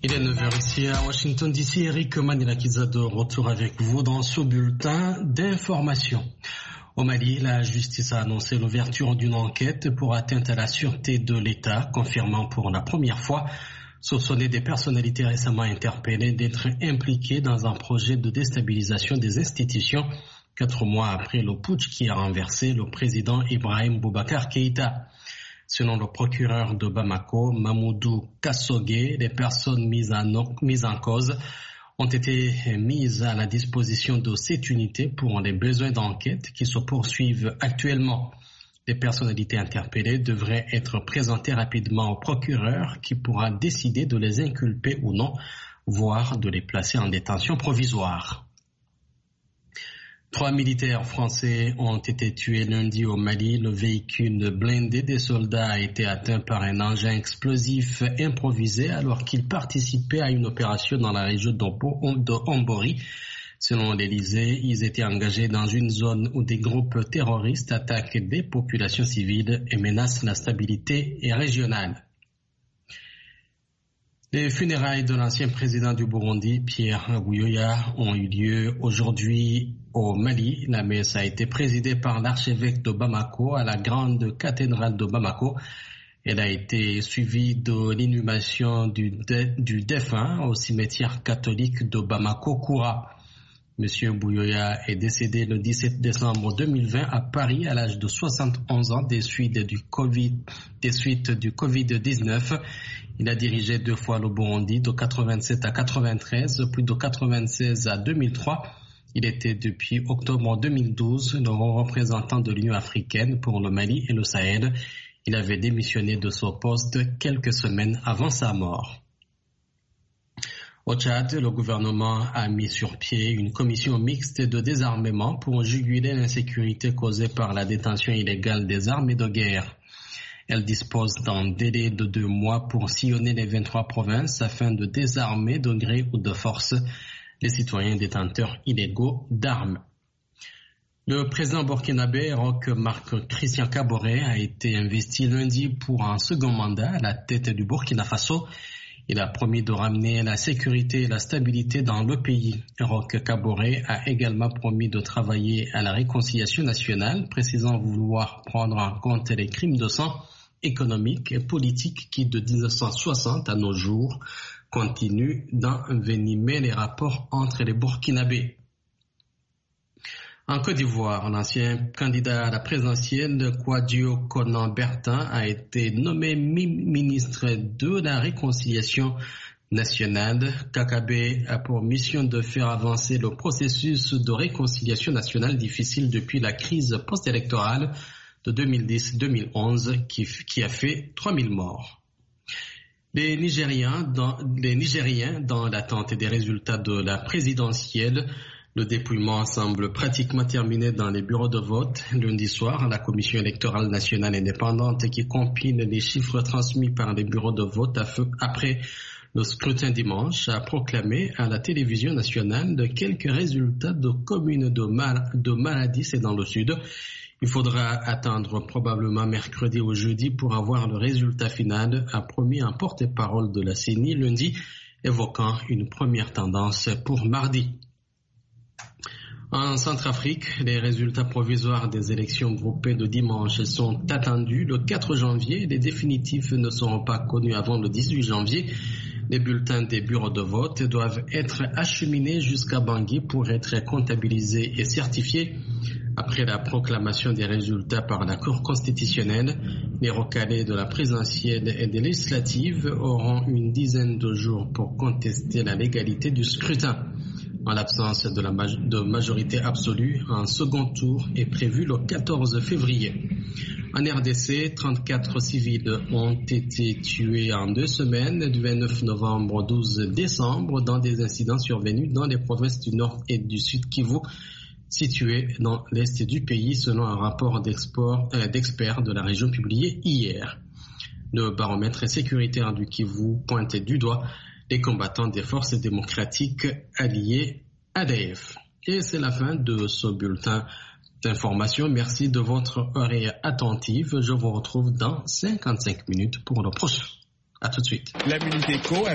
Il est 9h ici à Washington DC. Eric Manilakiza de retour avec vous dans ce bulletin d'information. Au Mali, la justice a annoncé l'ouverture d'une enquête pour atteinte à la sûreté de l'État, confirmant pour la première fois soupçonner des personnalités récemment interpellées d'être impliquées dans un projet de déstabilisation des institutions 4 mois après le putsch qui a renversé le président Ibrahim Boubacar Keïta. Selon le procureur de Bamako, Mamoudou Kassogué, les personnes mises en cause ont été mises à la disposition de cette unité pour les besoins d'enquête qui se poursuivent actuellement. Les personnalités interpellées devraient être présentées rapidement au procureur qui pourra décider de les inculper ou non, voire de les placer en détention provisoire. 3 militaires français ont été tués lundi au Mali. Le véhicule blindé des soldats a été atteint par un engin explosif improvisé alors qu'ils participaient à une opération dans la région d'Ombori. Selon l'Élysée, ils étaient engagés dans une zone où des groupes terroristes attaquent des populations civiles et menacent la stabilité régionale. Les funérailles de l'ancien président du Burundi, Pierre Buyoya, ont eu lieu aujourd'hui au Mali. La messe a été présidée par l'archevêque de Bamako à la grande cathédrale de Bamako. Elle a été suivie de l'inhumation du défunt au cimetière catholique de Bamako-Koura. Monsieur Buyoya est décédé le 17 décembre 2020 à Paris à l'âge de 71 ans des suites du Covid-19. Il a dirigé 2 fois le Burundi de 87 à 93, puis de 96 à 2003. Il était depuis octobre 2012 le représentant de l'Union africaine pour le Mali et le Sahel. Il avait démissionné de son poste quelques semaines avant sa mort. Au Tchad, le gouvernement a mis sur pied une commission mixte de désarmement pour juguler l'insécurité causée par la détention illégale des armes et de guerre. Elle dispose d'un délai de 2 mois pour sillonner les 23 provinces afin de désarmer de gré ou de force les citoyens détenteurs illégaux d'armes. Le président burkinabé Roch Marc Christian Kaboré a été investi lundi pour un second mandat à la tête du Burkina Faso. Il a promis de ramener la sécurité et la stabilité dans le pays. Roch Kaboré a également promis de travailler à la réconciliation nationale, précisant vouloir prendre en compte les crimes de sang économiques et politiques qui, de 1960 à nos jours, continuent d'envenimer les rapports entre les Burkinabés. En Côte d'Ivoire, l'ancien candidat à la présidentielle, Kouadio Konan Bertin, a été nommé ministre de la Réconciliation nationale. KKB a pour mission de faire avancer le processus de réconciliation nationale difficile depuis la crise post-électorale de 2010-2011 qui a fait 3000 morts. Les Nigériens, dans l'attente des résultats de la présidentielle, le dépouillement semble pratiquement terminé dans les bureaux de vote. Lundi soir, la Commission électorale nationale indépendante qui compile les chiffres transmis par les bureaux de vote après le scrutin dimanche a proclamé à la télévision nationale quelques résultats de communes de Maladis et dans le sud. Il faudra attendre probablement mercredi ou jeudi pour avoir le résultat final, a promis un porte-parole de la CENI lundi, évoquant une première tendance pour mardi. En Centrafrique, les résultats provisoires des élections groupées de dimanche sont attendus le 4 janvier. Les définitifs ne seront pas connus avant le 18 janvier. Les bulletins des bureaux de vote doivent être acheminés jusqu'à Bangui pour être comptabilisés et certifiés. Après la proclamation des résultats par la Cour constitutionnelle, les recalés de la présidentielle et des législatives auront une dizaine de jours pour contester la légalité du scrutin. En l'absence de majorité absolue, un second tour est prévu le 14 février. En RDC, 34 civils ont été tués en 2 semaines, du 29 novembre au 12 décembre, dans des incidents survenus dans les provinces du Nord et du Sud Kivu, situées dans l'Est du pays, selon un rapport d'experts de la région publié hier. Le baromètre sécuritaire du Kivu pointe du doigt les combattants des forces démocratiques alliées ADF. Et c'est la fin de ce bulletin d'information. Merci de votre oreille attentive. Je vous retrouve dans 55 minutes pour le prochain. À tout de suite. La Minute Éco